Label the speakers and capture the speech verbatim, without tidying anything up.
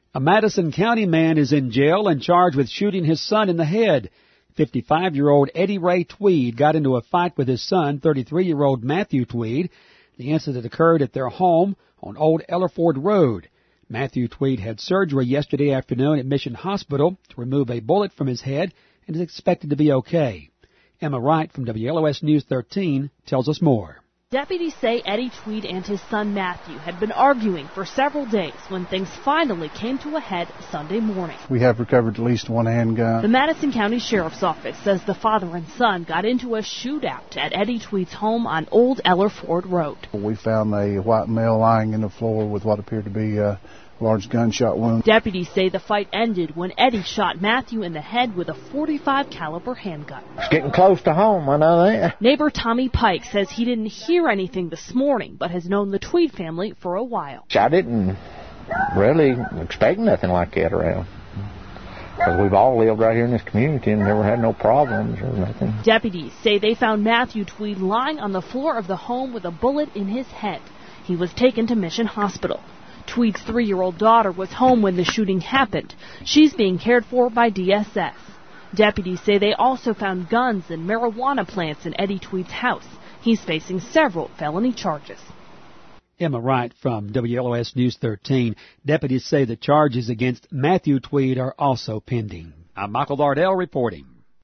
Speaker 1: A Madison County man is in jail and charged with shooting his son in the head. fifty-five-year-old Eddie Ray Tweed got into a fight with his son, thirty-three-year-old Matthew Tweed. The incident occurred at their home on Old Ellerford Road. Matthew Tweed had surgery yesterday afternoon at Mission Hospital to remove a bullet from his head and is expected to be okay. Emma Wright from W L O S News thirteen tells us more.
Speaker 2: Deputies say Eddie Tweed and his son Matthew had been arguing for several days when things finally came to a head Sunday morning.
Speaker 3: We have recovered at least one handgun.
Speaker 2: The Madison County Sheriff's Office says the father and son got into a shootout at Eddie Tweed's home on Old Ellerford Road.
Speaker 3: We found a white male lying in the floor with what appeared to be a large gunshot wound.
Speaker 2: Deputies say the fight ended when Eddie shot Matthew in the head with a forty-five caliber handgun.
Speaker 4: It's getting close to home, I know that.
Speaker 2: Neighbor Tommy Pike says he didn't hear anything this morning, but has known the Tweed family for a while.
Speaker 4: I didn't really expect nothing like that around, because we've all lived right here in this community and never had no problems or nothing.
Speaker 2: Deputies say they found Matthew Tweed lying on the floor of the home with a bullet in his head. He was taken to Mission Hospital. Tweed's three-year-old daughter was home when the shooting happened. She's being cared for by D S S. Deputies say they also found guns and marijuana plants in Eddie Tweed's house. He's facing several felony charges.
Speaker 1: Emma Wright from W L O S News thirteen. Deputies say the charges against Matthew Tweed are also pending. I'm Michael Lardell reporting.